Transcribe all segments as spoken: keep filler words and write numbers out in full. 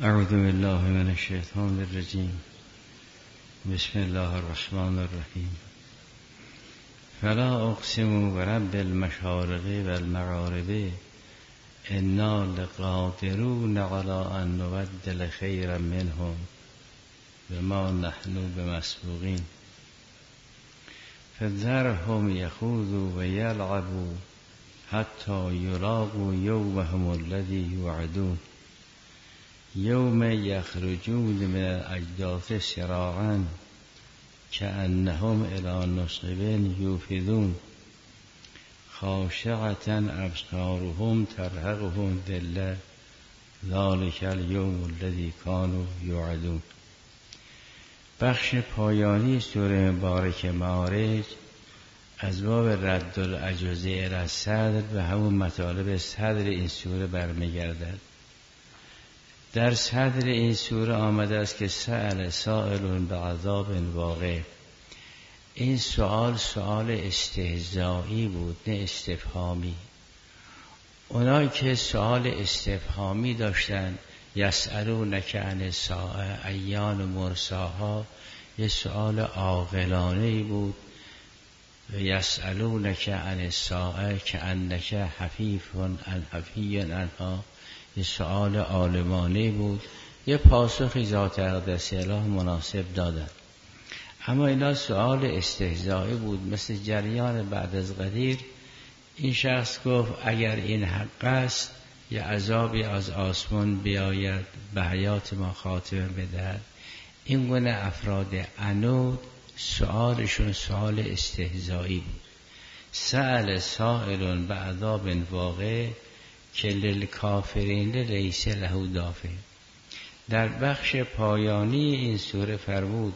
اعوذ بالله من الشیطان الرجیم. بسم الله الرحمن الرحیم. فلا اقسم برب المشارق والمغارب انا لقادرون على ان نبدل خیرا منهم وما نحن بمسبوقین فذرهم یخوضوا و یلعبوا حتی یلاقوا یومهم الذی یوعدون یوم یخرجون من الاجداث سراعا کأنهم الی نصب یوفضون خاشعة ابصارهم ترهقهم ذلة ذلک الیوم الذی کانوا یوعدون. بخش پایانی سوره مبارک معارج از باب رد العجزه الی الصدر و همون مطالب صدر این سوره برمیگردد. در صدر این سوره آمده است که سأل سائل بعذاب واقع. این سوال سوال استهزایی بود، نه استفهامی. اونایی که سوال استفهامی داشتن، یسألونک عن الساعة ایان مرساها، یه سوال عاقلانه‌ای بود. یسألونک عن الساعة کأنک حفیف عن حفی عنها، یه سوال عالمانه بود. یه پاسخی ذات اقدس اله مناسب دادن، اما اینا سوال استهزایی بود. مثل جریان بعد از قدیر این شخص گفت اگر این حق است یه عذابی از آسمان بیاید به حیات ما خاتمه بدهد. این گونه افراد عنود سوالشون سوال استهزایی بود. سأل سائل بعذاب واقع که للکافرین لیس له دافع. در بخش پایانی این سوره فرمود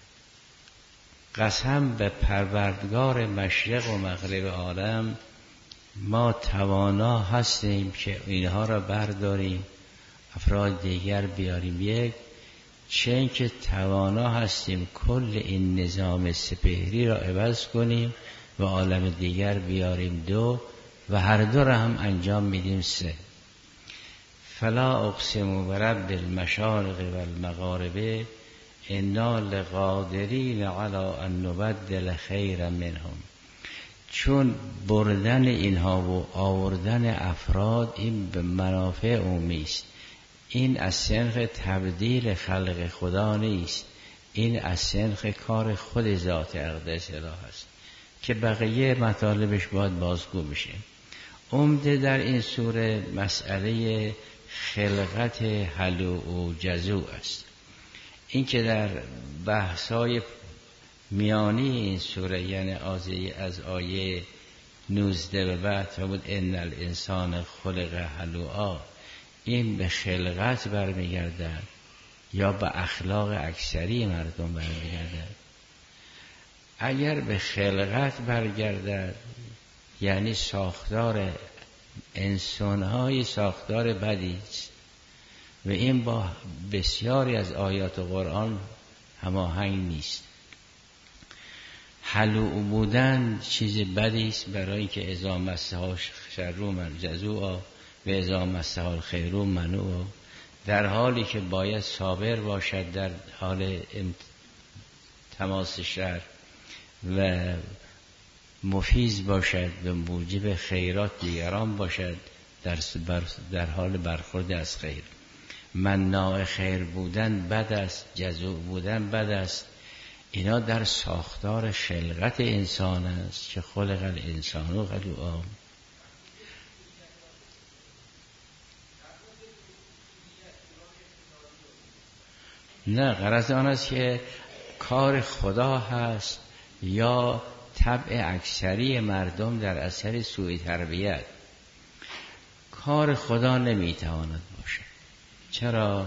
قسم به پروردگار مشرق و مغرب عالم ما توانا هستیم که اینها را برداریم افراد دیگر بیاریم یک، چه اینکه توانا هستیم کل این نظام سپهری را عوض کنیم و عالم دیگر بیاریم دو، و هر دو را هم انجام میدیم سه. فلا اقسم برب المشارق والمغارب انا لقادرین علی ان نبدل خیرا منهم. چون بردن اینها و آوردن افراد این به منافع عمومی است. این از سنخ تبدیل خلق خدا نیست، این از سنخ کار خود ذات اقدس اله است که بقیه مطالبش باید بازگو بشه. عمده در این سوره مسئله خلقت حلو و جزو است. این که در بحثای میانی این سوره، یعنی از آیه نوزده به بعد فرمود ان الانسان خلق هلوعا، این به خلقت برمیگردد یا به اخلاق اکثری مردم برمیگردد؟ اگر به خلقت برگردد یعنی ساختار انسان‌های ساختار بدی است و این با بسیاری از آیات قرآن هماهنگ نیست. حلوع بودن چیز بدی است، برای که اذا مسها شر من جزوعا و اذا مسها الخیر منوعا، در حالی که باید صابر باشد در حال تماس شر و مفیض باشد و موجب خیرات دیگران باشد در, در حال برخورد از خیر. مناع خیر بودن بد است، جزوع بودن بد است. اینا در ساختار خلقت انسان است که خلق الانسان و هلوعا. نه، غرض آن است که کار خدا هست یا طبع اکثری مردم در اثر سوء تربیت. کار خدا نمیتواند باشه. چرا؟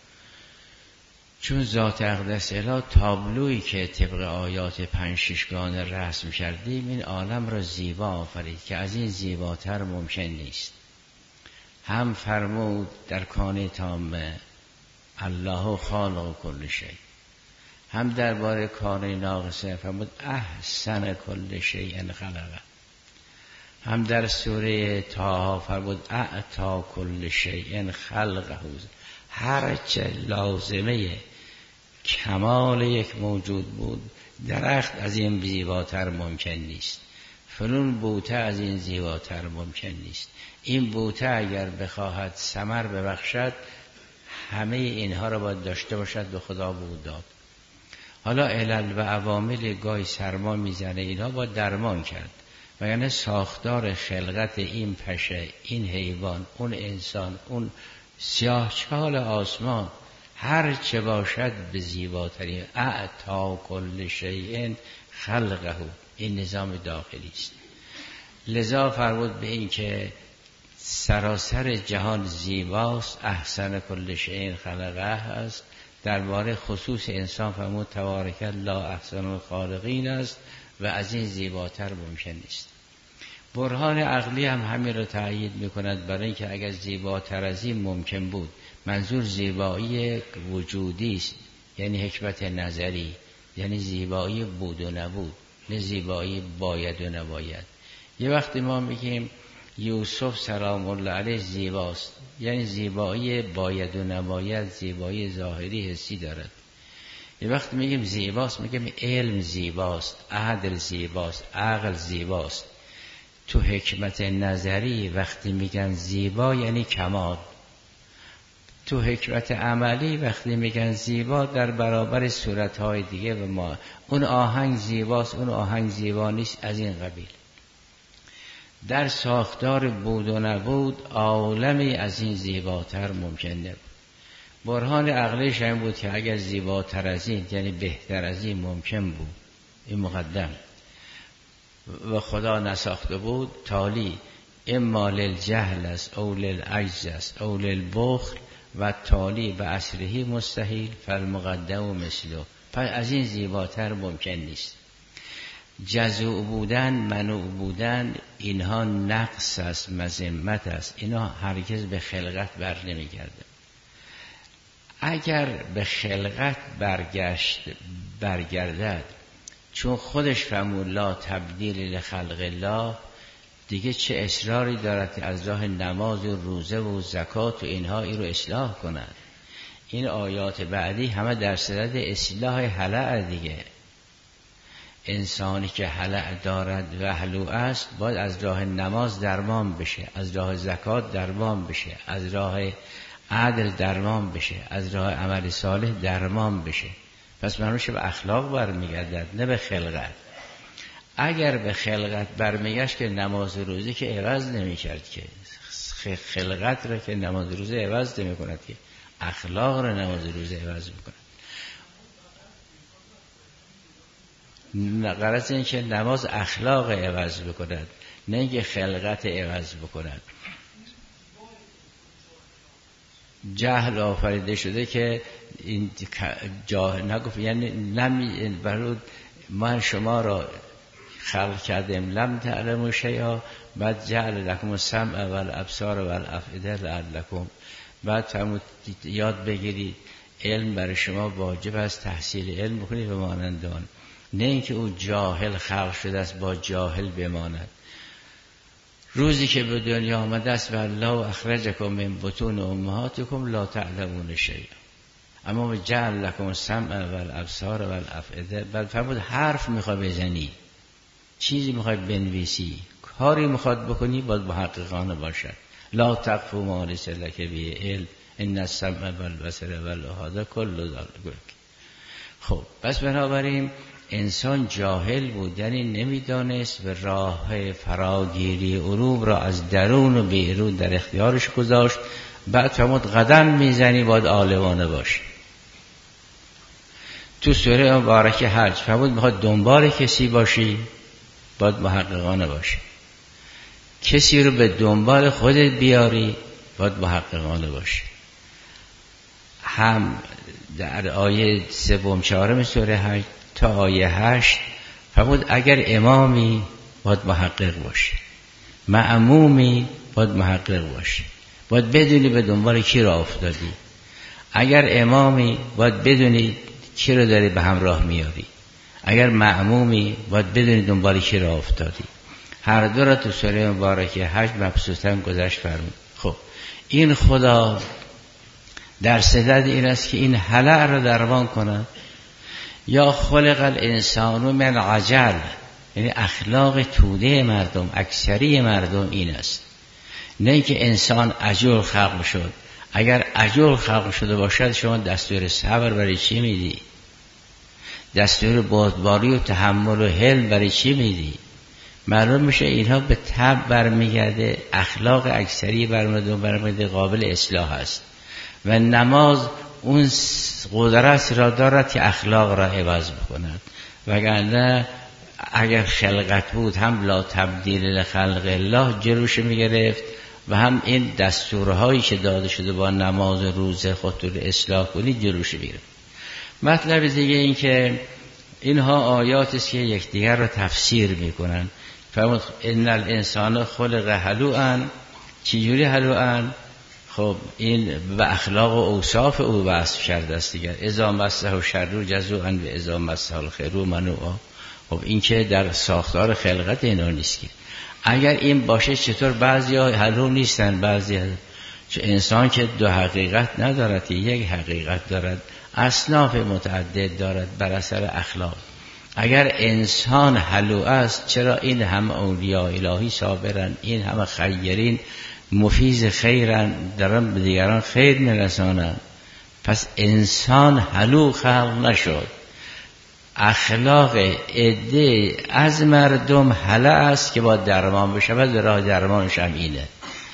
چون ذات اقدس اله تابلویی که طبق آیات پنج ششگانه رسم کردیم این عالم را زیبا آفرید که از این زیباتر ممکن نیست. هم فرمود در کان تامه الله خالق کل شیء، هم درباره کان ناقصه فرمود احسن کل شیء خلقه، هم در سوره طه فرمود اعطا کل شیء خلقه، هرچه لازمه کمال یک موجود بود، درخت از این زیباتر ممکن نیست، فلون بوته از این زیباتر ممکن نیست. این بوته اگر بخواهد ثمر ببخشد همه اینها را باید داشته باشد، به خدا بود داد. حالا علل و عوامل گاهی سرما میزنه، اینها باید درمان کرد. و یعنی ساختار خلقت این پشه، این حیوان، اون انسان، اون سیاهچال آسمان، هر چه باشد به زیباترین اعطا کل شیء خلقه، این نظام داخلی است. لذا فرمود به این که سراسر جهان زیباست، احسن کل شیء خلقه است. درباره خصوص انسان فرمود تبارک الله احسن الخالقین است و از این زیباتر ممکن نیست. برهان عقلی هم همین رو تأیید میکند، برای اینکه اگر زیباتر از این ممکن بود، منظور زیبایی وجودی است، یعنی حکمت نظری، یعنی زیبایی بود و نبود، نه زیبایی باید و نباید. یه وقتی ما میگیم یوسف سلام الله علیه زیباست، یعنی زیبایی باید و نباید، زیبایی ظاهری حسی دارد. یه وقتی میگیم زیباست، میگیم علم زیباست، عدل زیباست، عقل زیباست. تو حکمت نظری وقتی میگن زیبا یعنی کمال. تو حکمت عملی وقتی میگن زیبا در برابر صورتهای دیگه و ما اون آهنگ زیباست، اون آهنگ زیبا نیست، از این قبیل. در ساختار بود و نبود عالمی از این زیباتر ممکن نبود. برهان عقلیش این بود که اگر زیباتر از این یعنی بهتر از این ممکن بود، این مقدم و خدا نساخته بود، تالی اما للجهل است او للعجز است او للبخل و تالی به اصلهی مستحیل فالمقدم مثله. پس از این زیباتر ممکن نیست. جزع بودن، منوع بودن، اینها نقص است، مذمت است، اینا هرگز به خلقت بر نمیگرده. اگر به خلقت برگشت برگردد، چون خودش فرمود لا تبدیل لخلق الله، دیگه چه اصراری دارد که از راه نماز و روزه و زکات و اینها این رو اصلاح کند؟ این آیات بعدی همه در صدد اصلاح هلع دیگه. انسانی که هلع دارد و هلوع است باید از راه نماز درمان بشه، از راه زکات درمان بشه، از راه عدل درمان بشه، از راه عمل صالح درمان بشه. پس منوش به اخلاق برمیگردد، نه به خلقت. اگر به خلقت برمیگشت که نماز روزه که عوض نمی کرد، که خلقت را که نماز روزه عوض نمی کند، که اخلاق را نماز روزه عوض می کند. غرض این که نماز اخلاق عوض بکند، نه اینکه خلقت عوض بکند. جهل آفریده شده که این جاهل نگفت، یعنی نمی برود من شما را خلق کردم لم تعلموا شیئا، بعد جعل لکم السمع والابصار والافئده لعلکم، بعد فرمود یاد بگیرید علم برای شما واجب است، تحصیل علم بکنید و مانند آن. نه اینکه او جاهل خلق شده است با جاهل بماند. روزی که به دنیا آمده است والله اخرجکم من بطون امهاتکم لا تعلمون شیئا، اما جعل لکم السمع والابصار والافئده. بعد فرمود حرف میخوای بزنی، چیزی میخوای بنویسی، کاری میخواد بکنی، باید محققانه باشد. لا تقف ما لیس لک به علم ان السمع والبصر والاحاده کل ذلک. خب پس بنابراین انسان جاهل بود، یعنی نمیدانست و راه فراگیری علوم را از درون و بیرون در اختیارش گذاشت. بعد فرمود قدم میزنی باید عالمانه باشی. تو سوره مبارکه حج فرمود میخواد دنبال کسی باشی باید محققانه باشی، کسی رو به دنبال خودت بیاری باید محققانه باشی. هم در آیه سوم چهارم سوره حج تا آیه هشت فرمود اگر امامی باید محقق باشی، مأمومی باید محقق باشی، باید بدونی به دنبال کی را افتادی. اگر امامی باید بدونی کی را داری به همراه میاری، اگر مأمومی باید بدونی دنبال کی را افتادی. هر دو را تو سوره مبارکه حج مبسوطاً گذشت فرمود. خب این خدا در صدد این است که این هلع را درمان کند. یا خلق الانسان من عجل، یعنی اخلاق توده مردم، اکثری مردم این است، نه که انسان عجول خلق شد. اگر عجول خلق شده باشد شما دستور صبر برای چی میدی؟ دستور بردباری و تحمل و حلم برای چی میدی؟ معلوم میشه اینها به طبع برمیگرده، اخلاق اکثری برمردم برمیگرده، قابل اصلاح است و نماز اون قدرت را دارد که اخلاق را عوض بکند. وگرنه اگر خلقت بود هم لا تبدیل لخلق الله جلوش میگرفت و هم این دستورهایی که داده شده با نماز روزه خودتون اصلاح کنید جلوش میگرفت. مطلب دیگه این که اینها آیات است که یکدیگر را تفسیر میکنن. فرمود ان الانسان خلق هلوعا. چجوری هلوعا؟ خب این به اخلاق و اوصاف او وصف کرده است دیگر. اذا مسه شر جزوعا و اذا مسه الخیر منوعا. خب این که در ساختار خلقت اینا نیست که. اگر این باشه چطور بعضیا هلو نیستن؟ بعضیا چه انسان که دو حقیقت ندارد، یک حقیقت دارد، اصناف متعدد دارد بر اثر اخلاق. اگر انسان هلو است چرا این هم اولیاء الهی صابرن، این هم خیرین مفیز خیرن، دارن به دیگران خیر میرسانن؟ پس انسان هلو خلق نشد. اخلاق عده از مردم هلع است که با درمان بشود، راه درمانش هم اینه.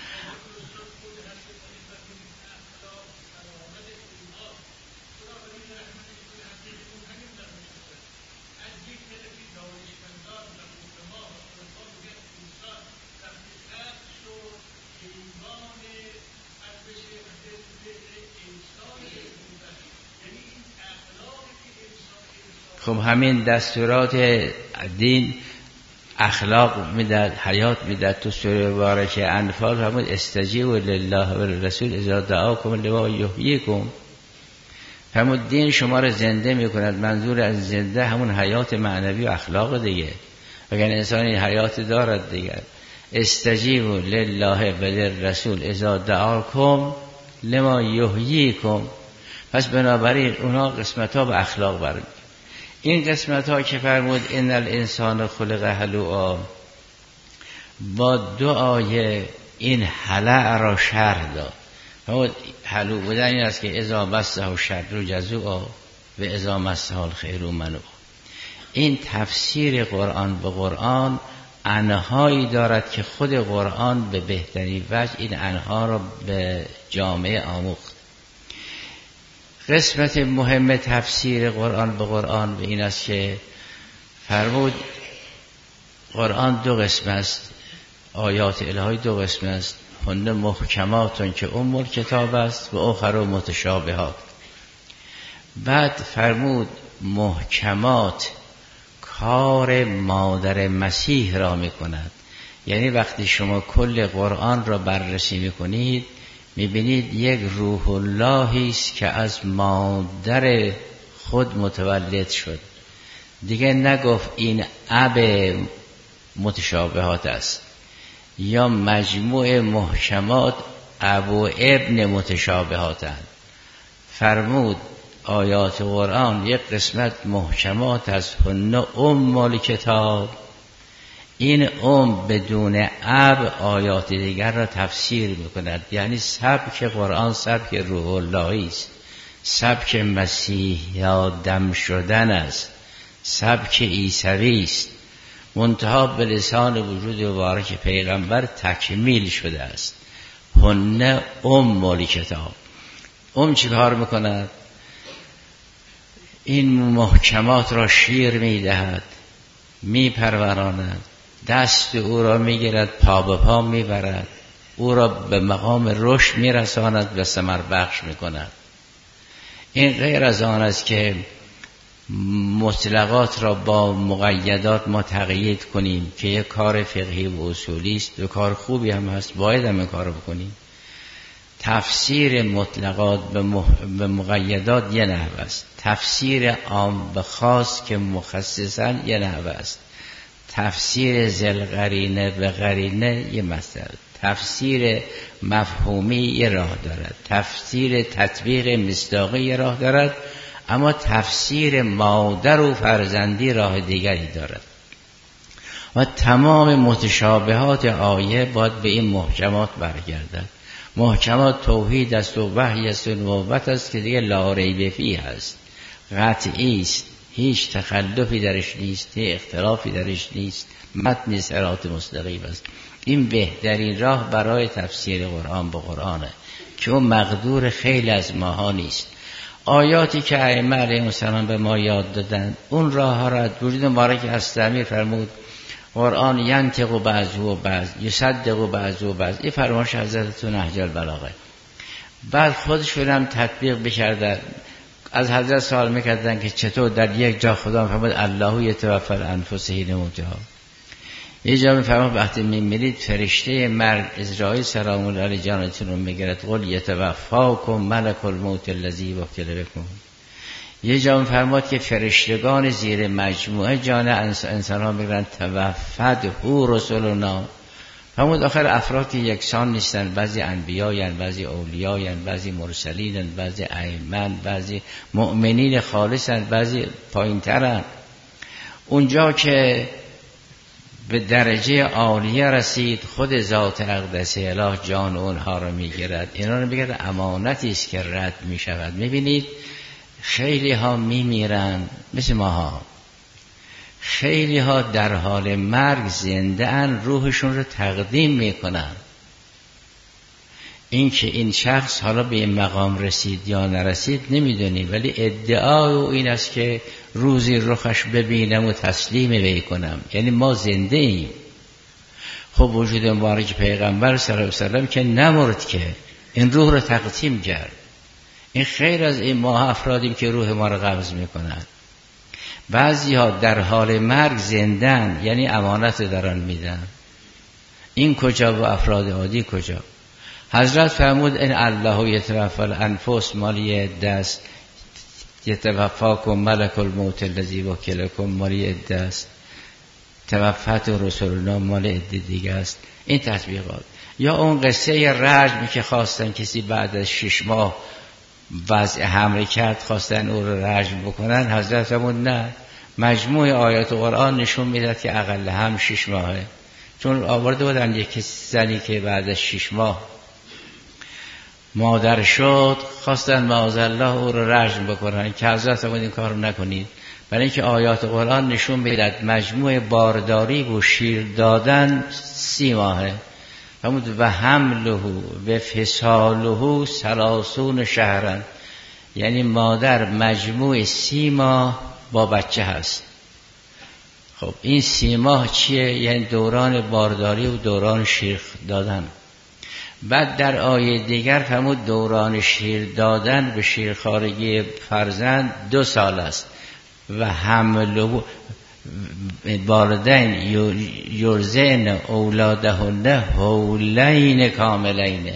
خب همین دستورات دین اخلاق میداد، حیات میداد. تو سوره مبارکه انفال فرمود استجیبوا لله و للرسول اذا دعاکم لما یحییکم. فرمود دین شما را زنده میکند. منظور از زنده همون حیات معنوی و اخلاق دیگه. اگر انسان این حیات دارد دیگر. استجیبوا لله و للرسول اذا دعاکم لما یحییکم. پس بنابراین اونا قسمت ها به اخلاق برمیاد. این قسمت ها که فرمود ان الانسان خلق هلوعا، با دو آیه این هلع را شرح داد. فرمود هلوع بودن این است که اذا مسه شر جزوعا و اذا مسه الخیر منوعا. این تفسیر قرآن به قرآن انهایی دارد که خود قرآن به بهترین وجه این انها را به جامعه آموخت. قسمت مهم تفسیر قرآن به قرآن به این است که فرمود قرآن دو قسم است، آیات الهی دو قسم است. هن محکماتون که ام الکتاب است و اخر متشابهات. بعد فرمود محکمات کار مادر مسیح را می کند. یعنی وقتی شما کل قرآن را بررسی می کنید میبینید یک روح اللهی است که از مادر خود متولد شد. دیگه نگفت این اب متشابهات است یا مجموع محکمات اب و ابن متشابهات است. فرمود آیات قرآن یک قسمت محکمات از هن ام الکتاب. این ام بدون اب آیات دیگر را تفسیر میکند. یعنی سبک قرآن سبک روح اللهی است، سبک مسیح آدم شدن است، سبک عیسوی است، منتها به لسان وجود مبارک پیغمبر تکمیل شده است. هن ام الکتاب. ام چی کار میکند؟ این محکمات را شیر میدهد، میپروراند، دست او را میگیرد، پا به پا میبرد، او را به مقام رشد میرساند و ثمر بخش میکند. این غیر از آن است که مطلقات را با مقیدات ما تقیید کنیم که یک کار فقهی و اصولی است و کار خوبی هم هست، باید هم این کار بکنیم. تفسیر مطلقات به مقیدات یه نحو است، تفسیر عام به خاص که مخصصاً یه نحو است، تفسیر ذل قرینه به قرینه یه مسئله، تفسیر مفهومی یه راه دارد، تفسیر تطبیق مصداقی یه راه دارد، اما تفسیر مادر و فرزندی راه دیگری دارد و تمام متشابهات آیه باید به این محکمات برگردد. محکمات توحید است و وحی است و نبوت است که دیگه لا ریب فیه است، قطعی است، هیچ تخلفی درش نیست، هیچ اختلافی درش نیست، متن صراط مستقیم است. این بهترین راه برای تفسیر قرآن به قرآنه که اون مقدور خیلی از ماها نیست. آیاتی که ائمه علیهم السلام به ما یاد دادن اون راه ها را وجود مبارک استعمیر فرمود قرآن ینطق و بعض و بعض یصدق و بعض و بعض. این فرمایش حضرت تو نهج البلاغه. بعد خودشون هم تطبیق بکردن، از حضرت سوال میکردن که چطور در یک جا خدا فرمود الله یتوفی الانفس حین موتها، یه جا میفرماد وقتی میمیرید فرشته مرگ عزرائیل سلام الله علیه جانتون رو میگیرد، قل یتوفاکم ملک الموت الذی وکل بکم. یه جا میفرماد که فرشتگان زیر مجموعه جان انسان ها میگیرن توفد هو رسولنا. فرمود آخر افراد که یکسان نیستن، بعضی انبیاین، بعضی اولیاین، بعضی مرسلینن، بعضی ائمه، بعضی مؤمنین خالصن، بعضی پایینترن. اونجا که به درجه عالیه رسید خود ذات اقدس اله جان اونها رو میگیرد. اینا رو میگرد امانتی است که رد میشود. میبینید خیلی ها میمیرن مثل ماها، خیلی ها در حال مرگ زنده ان، روحشون رو تقدیم میکنن. این که این شخص حالا به این مقام رسید یا نرسید نمیدونیم، ولی ادعای او این است که روزی رخش ببینم و تسلیم وی کنم، یعنی ما زنده ایم. خب وجود مبارک پیغمبر صلی الله علیه و سلم که نمرد، که این روح رو تقدیم کرد. این خیر از این ما افرادیم که روح ما رو قبض میکنن. بعضی ها در حال مرگ زندن، یعنی امانت دارن میدن. این کجا و افراد عادی کجا؟ حضرت فرمود این الله یتوفی الانفس مالی دست، یتوفاکم ملک الموت الذی وکلکم مالی دست، توفت رسولنا مال عده دیگه است. این تطبیقات. یا اون قصه رجم که خواستن کسی بعد از شش ماه وضع حمل کرد خواستن او رو رجم بکنن، حضرت فرمود نه، مجموع آیات قرآن نشون میداد که اقل هم شش ماهه. چون آورده بودن یک زنی که بعد از شش ماه مادر شد، خواستن معاذالله او رو رجم بکنن، که حضرت فرمود این کار رو نکنید، برای اینکه آیات قرآن نشون میداد مجموع بارداری و شیر دادن سی ماهه. فرمود و حمله و فصاله ثلاثون شهرن، یعنی مادر مجموع سی ماه با بچه هست. خب این سی ماه چیه؟ یعنی دوران بارداری و دوران شیر دادن. بعد در آیه دیگر فرمود دوران شیر دادن به شیرخوارگی فرزند دو سال است و حمل والدین یرزن اولادهن حولین کاملین.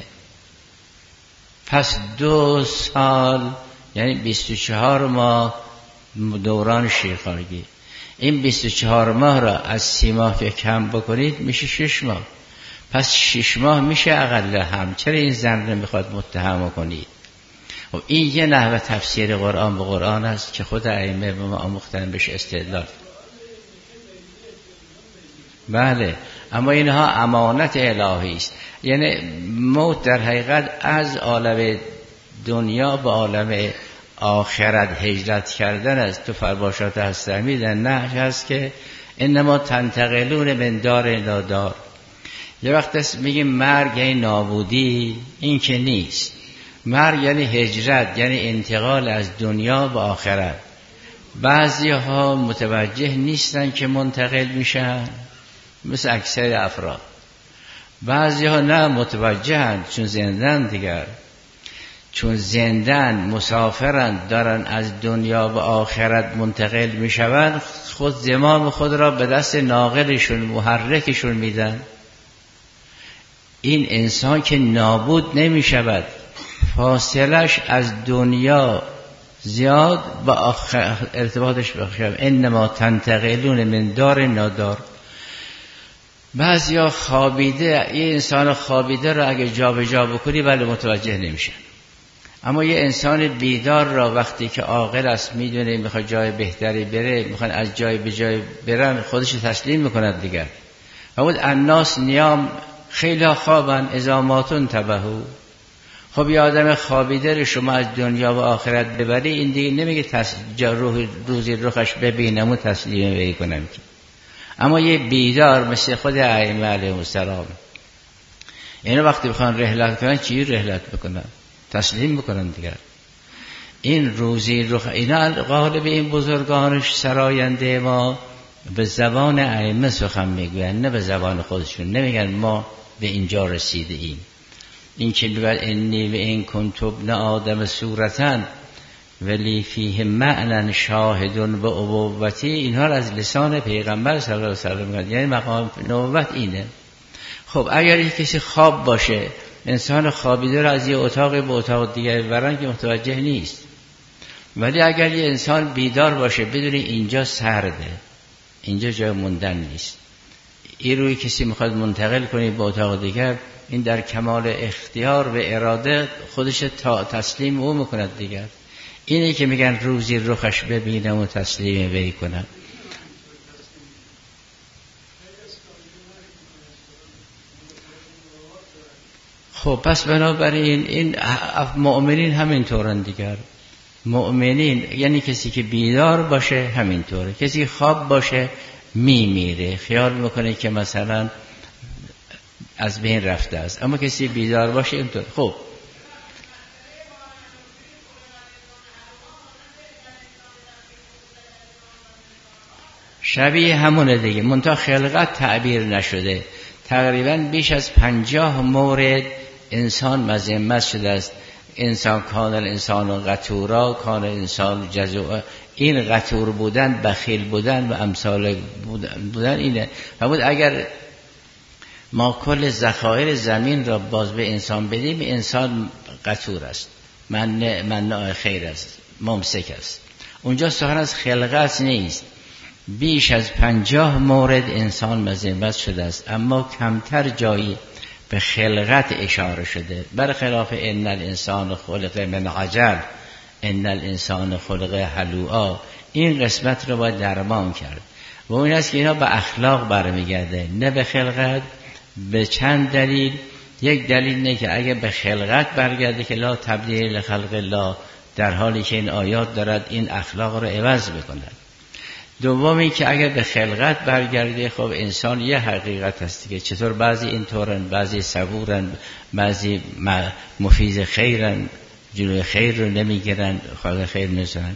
پس دو سال یعنی بیست و چهار ماه دوران شیرخوارگی. این بیست و چهار ماه را از سی ماه که کم بکنید میشه شش ماه. پس شش ماه میشه اقل هم. چرا این زن رو میخواد متهم کنید؟ و این یه نحوه تفسیر قرآن به قرآن است که خود ائمه به ما آموختن بهش استدلال. بله، اما اینها امانت الهی است. یعنی موت در حقیقت از عالم دنیا به عالم آخرت هجرت کردن است. تو فرمایشات هستمی در نهج هست که انما تنتقلون من دار الی دار. یه وقت میگیم مرگ یعنی نابودی، این که نیست. مرگ یعنی هجرت، یعنی انتقال از دنیا به آخرت. بعضی ها متوجه نیستن که منتقل میشن، مثل اکثر افراد. بعضی ها نه متوجهن، چون زندن دیگر، چون زندن مسافرن، دارن از دنیا به آخرت منتقل میشون، خود زمام خود را به دست ناقلشون محرکشون میدن. این انسان که نابود نمی شود، فاصلش از دنیا زیاد با آخر ارتباطش بخشم. انما تنتقلون من دار نادار. بعضیا خوابیده، یه انسان خوابیده رو اگه جا به جا بکنی بله متوجه نمیشن، اما یه انسان بیدار را وقتی که عاقل است میدونه میخواد جای بهتری بره، میخواد از جای به جای برن، خودش تسلیم میکند دیگر. و بود الناس نیام خیلی خوابن ازاماتون تبهو. خب یه آدم خوابیده رو شما از دنیا و آخرت ببری، این دیگه نمیگه تس... روح روزی رخش ببینم و تسلیم وی کنم که. اما یه بیدار مثل خود ائمه علیهم السلام، اینو وقتی بخوان رحلت کنن چی رحلت بکنن؟ تسلیم بکنن دیگر. این روزی رخ اینا غالب این بزرگانش سراینده ما به زبان ائمه سخن میگوین، نه به زبان خودشون. نمیگن ما به اینجا رسیده ایم. این که میگن انی و این کنت ابن آدم صورتن ولی فیه معنی شاهدون به ابوتی، اینها از لسان پیغمبر صلی الله علیه و سلم میگن، یعنی مقام نبوت اینه. خب اگر یک کسی خواب باشه، انسان خوابیده رو از یه اتاق به اتاق دیگه برن که متوجه نیست، ولی اگر یه انسان بیدار باشه بدونی اینجا سرده، اینجا جای موندن نیست، این روی کسی میخواد منتقل کنی به اتاق دیگر، این در کمال اختیار و اراده خودش تا تسلیم او میکند دیگر. اینه که میگن روزی رخش ببینم و تسلیم وی کنم. خب پس بنابراین این مؤمنین همینطورن دیگر. مؤمنین یعنی کسی که بیدار باشه همینطوره، کسی خواب باشه میمیره، خیال میکنه که مثلا از بین رفته است، اما کسی بیدار باشه اینطور. خب شبیه همونه دیگه، منتها خلقت تعبیر نشده. تقریبا بیش از پنجاه مورد انسان مذمت شده است. انسان کان الانسان قتورا، کان انسان جزوعا. این قتور بودن، بخیل بودن و امثال بودن اینه. و بود اگر ما کل ذخایر زمین را باز به انسان بدیم، انسان قتور است، من مناع خیر است، ممسک است. اونجا سخن از خلقت نیست. بیش از پنجاه مورد انسان مذمت شده است، اما کمتر جایی به خلقت اشاره شده. برخلاف ان الانسان خلق من عجل، ان الانسان خلق هلوعا، این قسمت رو باید درمان کرد. و این است که اینا به اخلاق برمیگرده، نه به خلقت. به چند دلیل. یک دلیل اینه که اگه به خلقت برگرده که لا تبدیل لخلق الله، در حالی که این آیات دارد این اخلاق رو عوض بکند. دومی که اگر به خلقت برگرده، خب انسان یه حقیقت هستی که چطور بعضی اینطورن، بعضی صبورن، بعضی مفیز خیرن، جلوی خیر رو نمیگیرن، خواهد خیر نزن.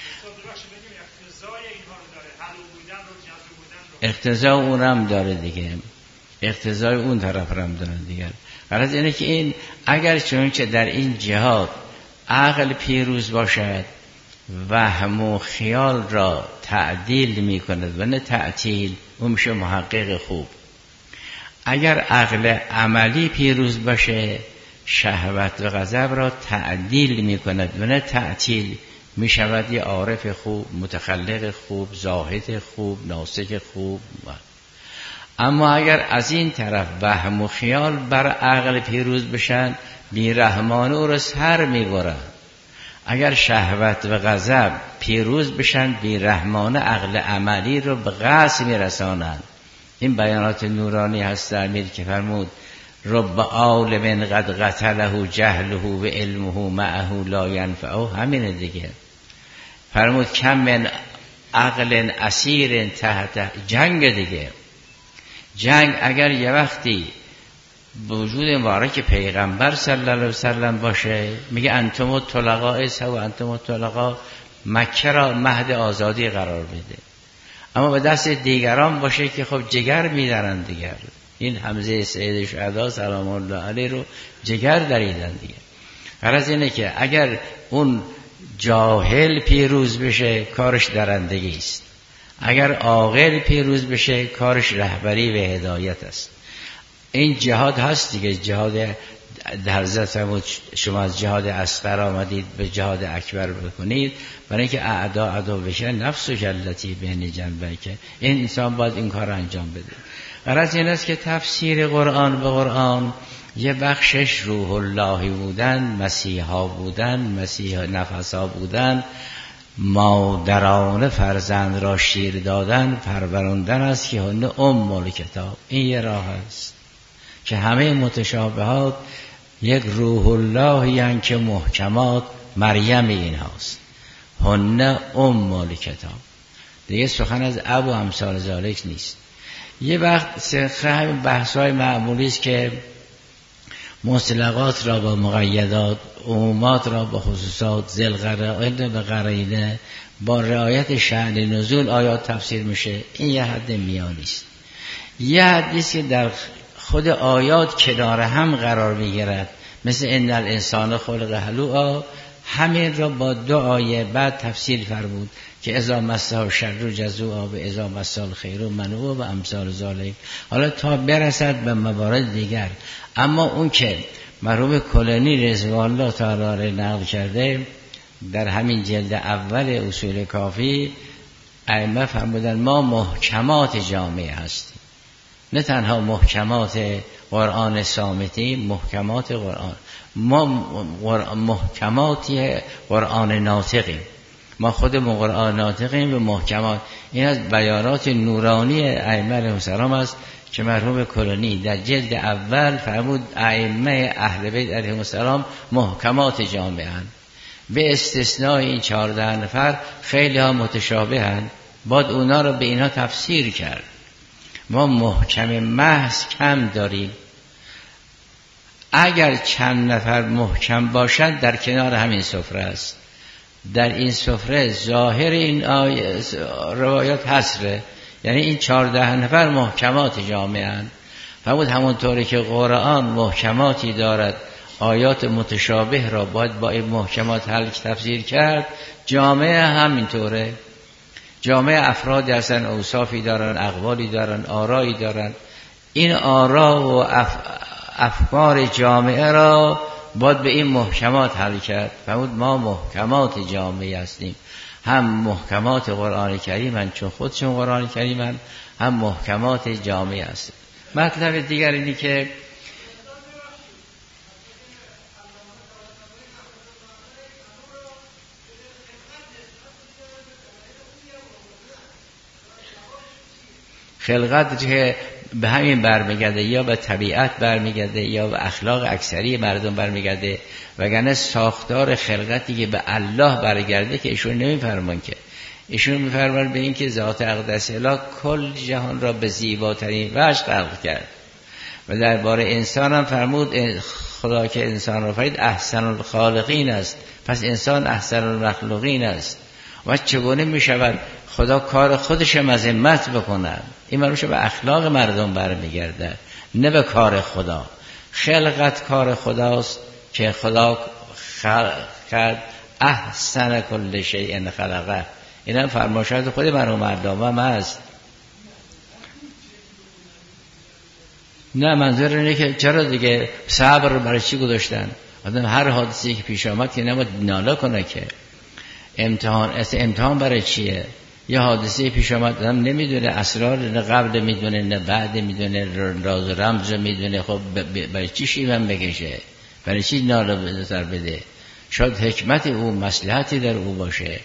اقتضای اونم داره دیگه، اقتضای اون طرف هم داره دیگه. غرض اینه که این اگر چون که در این جهاد عقل پیروز باشد، وهم و خیال را تعدیل می کند و نه تعطیل، اون میشه محقق خوب. اگر عقل عملی پیروز باشه، شهوت و غضب را تعدیل می کند و نه تعطیل، می شود یه عارف خوب، متخلق خوب، زاهد خوب، ناسک خوب. اما اگر از این طرف وهم و خیال بر عقل پیروز بشن، بیرحمانه او را سر می برند. اگر شهوت و غضب پیروز بشن، بیرحمانه عقل عملی رو به قصد میرسانند. این بیانات نورانی هست امیر که فرمود رب عالم قد قتله جهله و علمه معه لا ینفعه، همینه دیگه. فرمود کم من عقل اسیر تحت جنگ دیگه. جنگ اگر یه وقتی وجود مبارک پیغمبر صلی الله علیه وسلم باشه، میگه انتم طلقاء سوا انتم طلقاء، مکه را مهد آزادی قرار بده. اما به دست دیگران باشه که خب جگر میدارن دیگر. این حمزه سید شهدا سلام الله علیه رو جگر دریدن دیگه. غرض اینه که اگر اون جاهل پیروز بشه، کارش درندگی است. اگر عاقل پیروز بشه، کارش رهبری و هدایت است. این جهاد هست دیگه. جهاد در حضرت شما از جهاد اصغر آمدید به جهاد اکبر بکنید، برای اینکه اعدا عدو بشه، نفس و جلتی بین جنبه، که این انسان باید این کار انجام بده. غرض این است که تفسیر قرآن به قرآن یه بخشش روح اللهی بودن، مسیحا بودن، مسیح نفسا بودن، مادران فرزند را شیر دادن، پروراندن است که هن ام کتاب. این یه راه است که همه متشابهات یک روح الله یعنی که محکمات مریم این هاست، هن ام کتاب. دیگه سخن از ابو امثال ذالک نیست. یه وقت سخه بحث‌های معمولی است که مطلقات را با مقیدات، عمومات را با خصوصات، ذل قرائن به قرینه، با رعایت شأن نزول آیات تفسیر میشه. این یه حد میانی است. یه حدیث که در خود آیات کنار هم قرار میگیرد، مثل ان الانسان خلق هلوعا، همین را با دو آیه بعد تفسیر فرمود که اذا مسه الشر جزوعا و اذا مسه الخیر منوعا و امثال ذالک. حالا تا برسد به موارد دیگر، اما اون که مرحوم کلینی رضوان الله تعالی نقل کرده در همین جلد اول اصول کافی، ائمه فرمودن ما محکمات جامعه هستیم، نه تنها محکمات قرآن صامتی، محکمات قرآن، ما محکماتی قرآن ناطقیم، ما خودمون قرآن ناطقیم و محکمات. این از بیانات نورانی ائمه علیهم السلام است که مرحوم کلینی در جلد اول فرمود ائمه اهل بیت علیهم السلام محکمات جامعه اند، به استثناء این چهارده نفر خیلی ها متشابه اند، باید اونا رو به اینا تفسیر کرد. ما محکم محض کم داریم. اگر چند نفر محکم باشند در کنار همین سفره است، در این سفره ظاهر این آیه روایات حصره، یعنی این چهارده نفر محکمات جامعه اند. فرمود همونطوری که قرآن محکماتی دارد، آیات متشابه را باید با این محکمات حل تفسیر کرد، جامعه همینطوره. جامعه افرادی هستن، اوصافی دارن، اقوالی دارن، آرایی دارن. این آرا و اف... افکار جامعه را باید به این محکمات حل کرد. فرمود ما محکمات جامعه هستیم، هم محکمات قرآن کریم هستند چون خودشون قرآن کریم هستند، هم محکمات جامعه هستند. مطلب دیگر اینی که خلقت که به همین برمیگرده، یا به طبیعت برمیگرده یا به اخلاق اکثری مردم برمیگرده، وگرنه ساختار خلقتی که به الله برگرده که ایشون نمیفرمان، که ایشون میفرمان به این که ذات اقدس اله کل جهان را به زیباترین وجه خلق کرد. و درباره انسان هم فرمود خدا که انسان را فرید احسن الخالقین است، پس انسان احسن المخلوقین است. و چگونه میشود خدا کار خودش مذمت بکنه؟ این مربوط به اخلاق مردم برمیگرده، نه به کار خدا. خلقت کار خداست که خدا خلق کرد احسن کل شیء خلقه. این هم فرمایشات خود مرحوم علامه است. نه منظور اینه که چرا دیگه صبر رو برای چی گذاشتن؟ آدم هر حادثه‌ای که پیش آمد که نباید ناله کنه، که امتحان است. امتحان برای چیه؟ یه حادثه پیش آمد آدم نمیدونه اسرار، نه قبل میدونه نه بعد میدونه، راز و رمز میدونه، خب برای چی شیون بکشه؟ برای چی ناله به نظر بده؟ شاید حکمت او، مصلحتی در او باشه.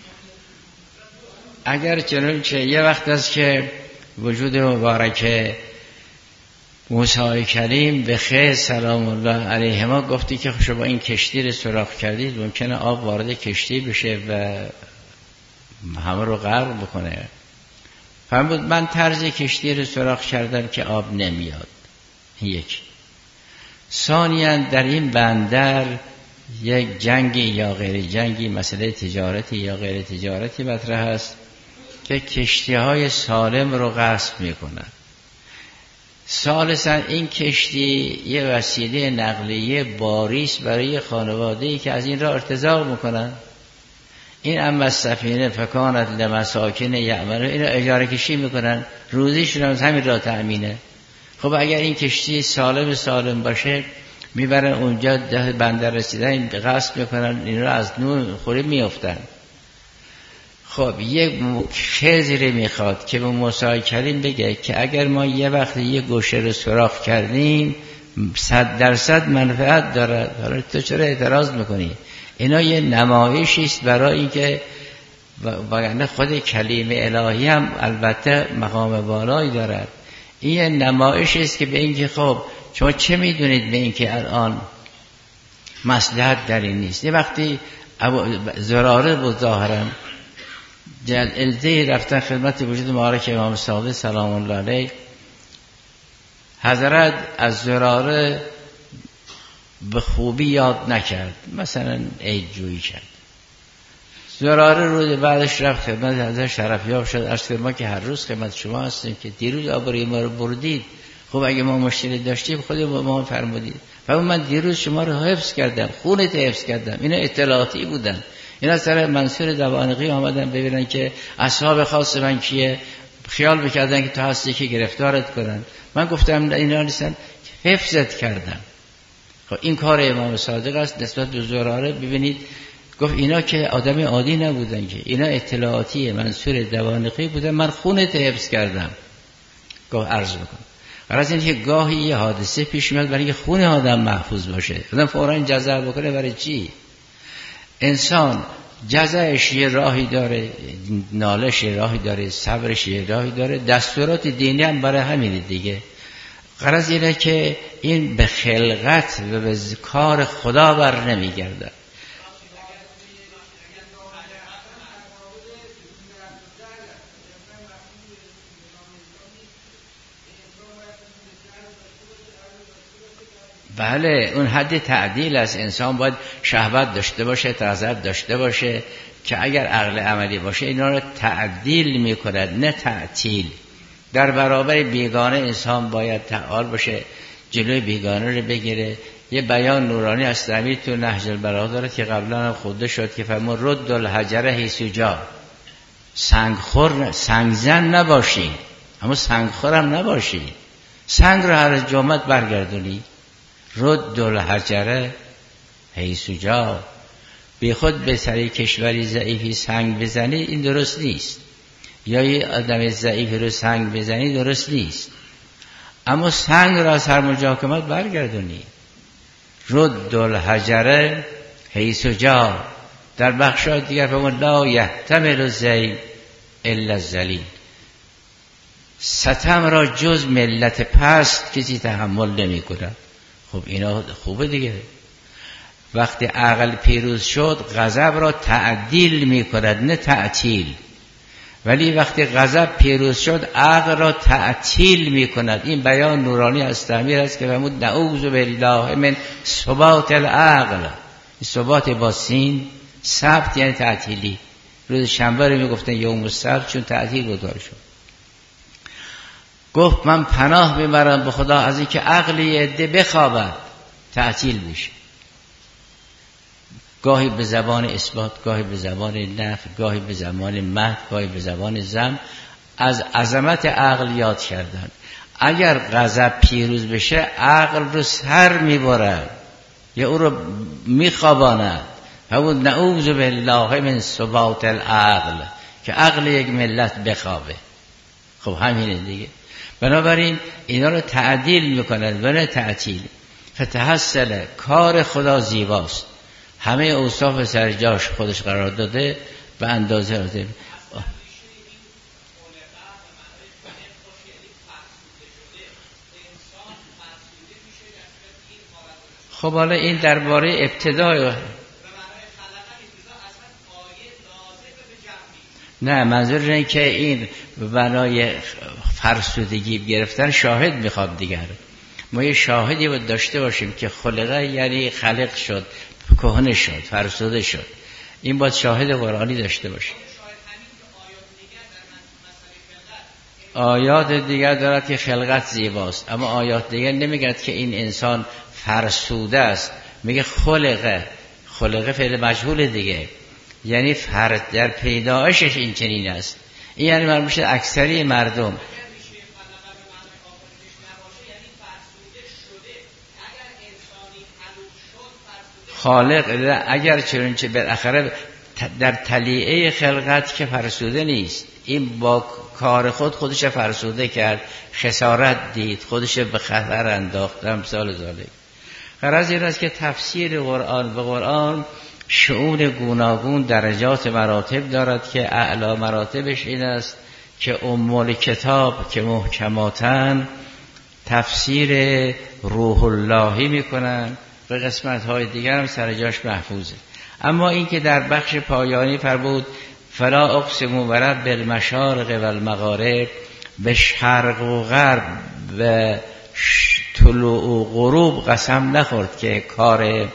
اگر چنانچه یه وقت است که وجود مبارک موسی کریم به خیر سلام الله علیهما گفتی که شما این کشتی رو سوراخ کردید، ممکنه آب وارد کشتی بشه و همه رو غرق بکنه. فرمود من طرز کشتی رو سوراخ کردم که آب نمیاد. یک. ثانیاً در این بندر یک جنگی یا غیر جنگی، مسئله تجارتی یا غیر تجارتی مطرح است که کشتی های سالم رو غصب میکنن. ثالثاً این کشتی یه وسیله نقلیه باریست برای خانواده‌ای که از این را ارتزاق میکنن. این اما سفینه فکانت لمساکن یعملون، این را اجاره کشی میکنن، روزیشون از همین را تأمینه. خب اگر این کشتی سالم سالم باشه میبرن اونجا، ده بندر رسیدن غصب میکنن، این را از نور خوری میافتن. خب یک خضری میخواد که به موسی کریم بگه که اگر ما یه وقت یه گوشه رو سوراخ کردیم صد درصد منفعت داره، حالا تو چرا اعتراض میکنی؟ اینا یه نمایشی است برای اینکه وگرنه خود کلیم الهی هم البته مقام بالایی دارد. این یه نمایشی است که به اینکه خب شما چه میدونید به اینکه الان مصلحت در این نیست. یه وقتی زراره بود ظاهرا جلده رفتن خدمت وجود مبارک امام صادق سلام الله علیه، حضرت از زراره به خوبی یاد نکرد، مثلا عید جویی کرد. زراره روز بعدش رفت خدمت حضرت شرفیاب شد، عرض فرما که هر روز خدمت شما هستیم که دیروز آبروی ما رو بردید، خب اگه ما مشکلی داشتیم خود با ما فرمودید، و من دیروز شما رو حفظ کردم، خونت حفظ کردم. اینا اطلاعاتی بودن. اینا سر منصور دوانقی آمدن ببینن که اصحاب خاص من کیه، خیال بکردن که تو هستی که گرفتارت کنن. من گفتم اینا نیستن، حفظت کردم. خب این کار امام صادق است نسبت به زراره. ببینید گفت اینا که آدم عادی نبودن، که اینا اطلاعاتی منصور دوانقی بودن، من خونت حفظ کردم. گفت عرض بکن. غرض اینه که گاهی یه حادثه پیش میاد برای اینکه خون آدم محفوظ باشه، آدم فوراً جزع بکنه. برای چی؟ انسان جزعش یه راهی داره، نالش یه راهی داره، صبرش یه راهی داره، دستورات دینی هم برای همینه دیگه. غرض اینه که این به خلقت و به کار خدا بر نمیگرده. بله اون حد تعدیل است. انسان باید شهوت داشته باشه، تعذب داشته باشه که اگر عقل عملی باشه اینا رو تعدیل میکند نه تعطیل. در برابر بیگانه انسان باید فعال باشه، جلوی بیگانه رو بگیره. یه بیان نورانی از تعمیر تو نهج البلاغه داره که قبلا هم خونده شد که فرمود رد الحجر حیث جا، سنگ خور سنگ زن نباشی اما سنگ خورم نباشی، سنگ رو هر جامت برگردونی. رد الحجر حیث جا، بی خود به سر کشوری ضعیفی سنگ بزنی این درست نیست، یا یه آدم ضعیفی رو سنگ بزنی درست نیست، اما سنگ را از هر محاکمت برگردونی. رد الحجر حیث جا. در بخشای دیگر فرمود لا یحتمل الذیل الا الذلیل، ستم را جز ملت پست کسی تحمل نمی کند. خب اینا خوبه دیگه. وقتی عقل پیروز شد غضب را تعدیل می کند نه تعطیل، ولی وقتی غضب پیروز شد عقل را تعطیل می کند. این بیان نورانی از تعمیر است که فرمود نعوذ بالله من ثبات العقل. ثبات با سین، ثبت یعنی تعطیلی. روز شنبه رو می گفتن یوم السبت چون تعطیل گذاشت شد. گفت من پناه میبرم به خدا از اینکه عقلی عده بخوابد تعطیل بشه، گاهی به زبان اثبات، گاهی به زبان نفی، گاهی به زبان مدح، گاهی به زبان ذم از عظمت عقل یاد کردن. اگر غضب پیروز بشه عقل رو سر میبرد یا او رو میخواباند. همون نعوذ بالله من ثبات العقل، که عقل یک ملت بخوابه. خب همینه دیگه. بنابراین اینا رو تعدیل میکنند و نه تعطیل. فتحصل کار خدا زیباست، همه اوصاف سر جاش خودش قرار داده به اندازه راده. خب حالا این درباره ابتدای نه، منظور اینه که این بنای فرسودگی گرفتن شاهد میخواد دیگر. ما یه شاهدی باید داشته باشیم که خلقه یعنی خلق شد، کهنه شد، فرسوده شد. این باید شاهد قرآنی داشته باشیم. آیات دیگر دارد که خلقت زیباست، اما آیات دیگر نمیگد که این انسان فرسوده است، میگه خلقه. خلقه فعل مجهول دیگه، یعنی فرد در پیدایشش این چنین است. این یعنی مرموم میشه اکثری مردم خالق. اگر چنانچه بالاخره در طلیعه خلقت که فرسوده نیست. این با کار خود خودش فرسوده کرد، خسارت دید، خودش به خطر انداخت، امثال ذالک. غرض این است که تفسیر قرآن به قرآن شعون گوناگون درجات مراتب دارد که اعلی مراتبش این است که ام کتاب که محکماتن تفسیر روح اللهی میکنن، به قسمت های دیگر هم سر جاش محفوظه. اما این که در بخش پایانی فرمود فلا اقسم برب المشارق و المغارب، به شرق و غرب و طلوع و غروب قسم نخورد که کار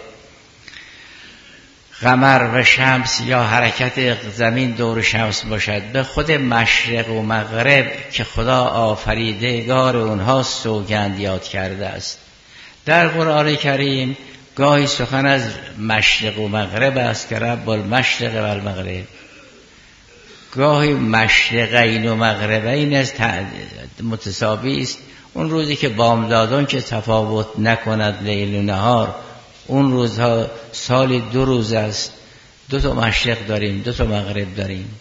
قمر و شمس یا حرکت زمین دور شمس باشد، به خود مشرق و مغرب که خدا آفریدگار اونها سوگند یاد کرده است. در قرآن کریم گاهی سخن از مشرق و مغرب است که رب المشرق و المغرب، گاهی مشرقین و مغربین است متساوی است. اون روزی که بامدادان که تفاوت نکند لیل و نهار، اون روزها سال دو روز است، دو تا مشرق داریم، دو تا مغرب داریم.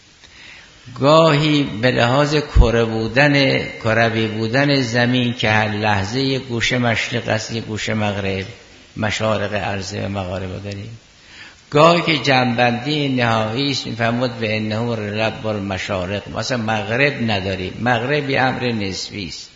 گاهی به لحاظ کره بودن کروی بودن زمین که هر لحظه یک گوشه مشرق است، یک گوشه مغرب، مشارق ارض و مغارب داریم. گاهی که جنبندی نهایی است میفهمد به انه رب المشارق، مثلا مغرب نداریم، مغرب یه امر نسبی است،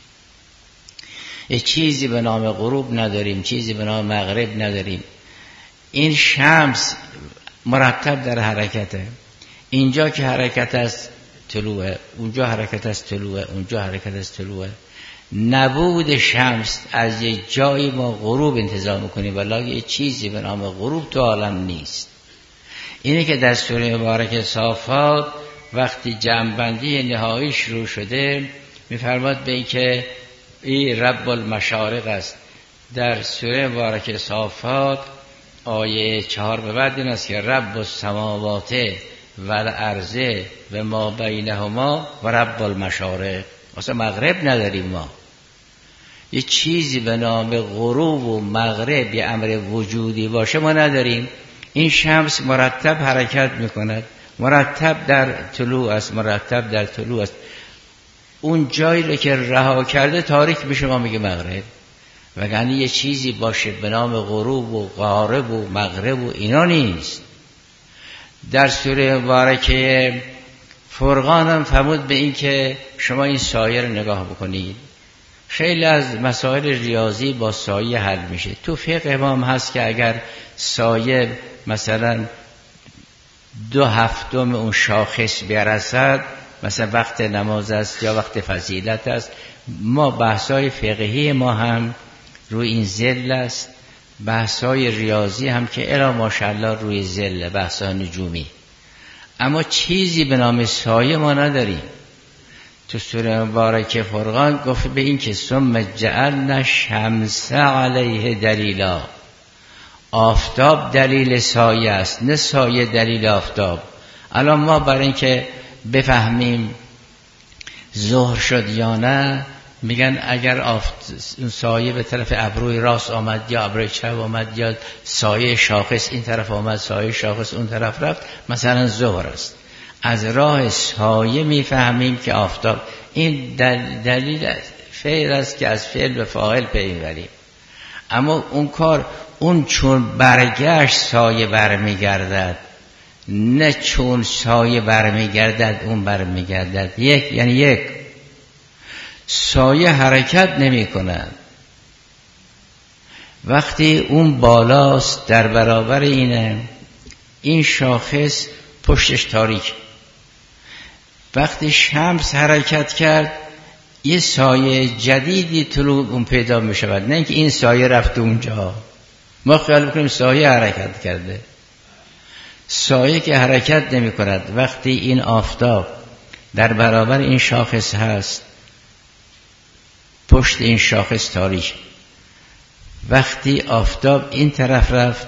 یه چیزی به نام غروب نداریم، چیزی به نام مغرب نداریم. این شمس مرتب در حرکته، اینجا که حرکت است طلوعه، اونجا حرکت است طلوعه، اونجا حرکت است طلوعه. نبود شمس از یه جایی ما غروب انتظار میکنیم، ولی یه چیزی به نام غروب تو عالم نیست. اینه که در سوره مبارک صافات وقتی جمع‌بندی نهایی شروع شده میفرماد به این که این رب المشارق است. در سوره مبارک صافات آیه چهار به بعد این است که رب السماوات و الارض و ما بینهما و رب المشارق. اصلا مغرب نداریم ما، یه چیزی به نام غروب و مغرب یه امر وجودی باشه ما نداریم. این شمس مرتب حرکت میکند، مرتب در طلوع است، مرتب در طلوع است. اون جایی رو که رها کرده تاریک به شما میگه مغرب، وگرنه یه چیزی باشه به نام غروب و غارب و مغرب و اینا نیست. در سوره مبارکه فرقان هم فرمود به این که شما این سایه رو نگاه بکنید. خیلی از مسائل ریاضی با سایه حل میشه. تو فقه امام هست که اگر سایه مثلا دو هفتم اون شاخص برسد، مثلا وقت نماز است یا وقت فضیلت است، ما بحثای فقهی ما هم روی این ذل است، بحثای ریاضی هم که الا ماشاءالله روی ذل، بحثای نجومی. اما چیزی به نام سایه ما نداریم. تو سوره مبارکه فرقان گفت به این که ثم جعلنا شمس علیه دلیلا، آفتاب دلیل سایه است، نه سایه دلیل آفتاب. الان ما برای این که بفهمیم ظهر شد یا نه میگن اگر آفت... سایه به طرف ابروی راست آمد یا ابروی چپ آمد یا سایه شاخص این طرف آمد سایه شاخص اون طرف رفت، مثلا ظهر است. از راه سایه میفهمیم که آفتاب. این دل... دلیل فعل است که از فعل به فاعل پی میبریم. اما اون کار اون چون برگشت سایه برمیگردد، نه چون سایه برمیگردد اون برمیگردد. یک یعنی یک سایه حرکت نمی کند. وقتی اون بالاست در برابر اینه، این شاخص پشتش تاریک. وقتی شمس حرکت کرد یه سایه جدیدی طلوع اون پیدا می شود، نه اینکه این سایه رفت اونجا. ما خیال بکنیم سایه حرکت کرده. سایه که حرکت نمی کند. وقتی این آفتاب در برابر این شاخص هست، پشت این شاخص تاریک. وقتی آفتاب این طرف رفت،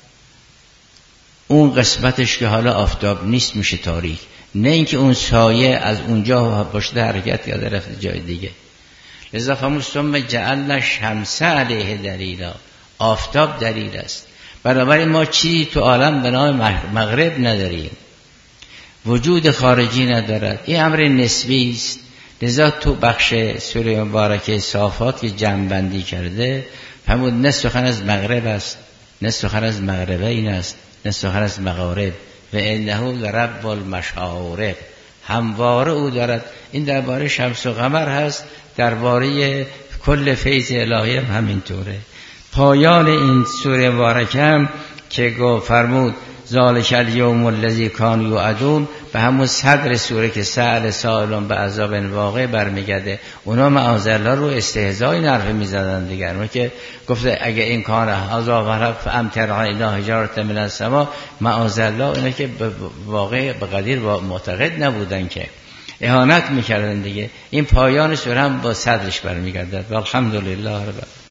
اون قسمتش که حالا آفتاب نیست میشه تاریک. نه اینکه اون سایه از اونجا پشت حرکت کرده رفت جای دیگه. لذا فرمود ثم جعلنا الشمس علیه دلیلا، آفتاب دلیل است. بنابراین ما چی تو عالم به نام مغرب نداریم، وجود خارجی ندارد. این امر نسبی است. لذا تو بخش سوره مبارکه صافات که جمع کرده فرمود نه سخن از مغرب است، نه سخن از مغربین است، نه سخن از مغارب و انه لرب المشارق، همواره او دارد. این درباره شمس و قمر هست، درباره کل فیض الهی هم همینطوره. پایان این سوره مبارکه هم که گفت فرمود ذالک الیوم الذی کانوا یوعدون، به همون صدر سوره که سأل سائلون به عذاب واقع برمیگرده. اونا معاذالله رو استهزای نرفه میزدن دیگر. اون که گفته اگه این کار عذاب غرق فامطر علینا حجارة من السماء، معاذالله اونا که واقع به قدیر معتقد نبودن که اهانت میکردن دیگه. این پایان سوره هم با صدرش برمیگرده. والحمدلله رب